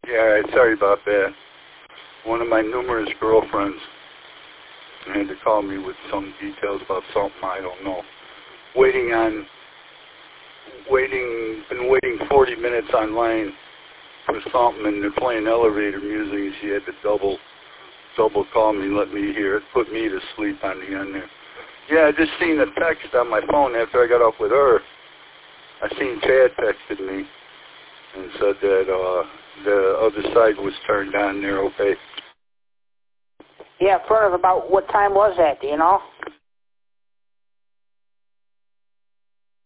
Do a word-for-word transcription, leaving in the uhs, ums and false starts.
Yeah, sorry about that. One of my numerous girlfriends had to call me with some details about something I don't know. Waiting on, waiting, been waiting forty minutes online for something, and they're playing elevator music, and she had to double, double call me, let me hear it, put me to sleep on the end there. Yeah, I just seen a text on my phone after I got off with her. I seen Chad texted me and said that uh, the other side was turned on there, okay. Yeah, Fern, about what time was that, do you know?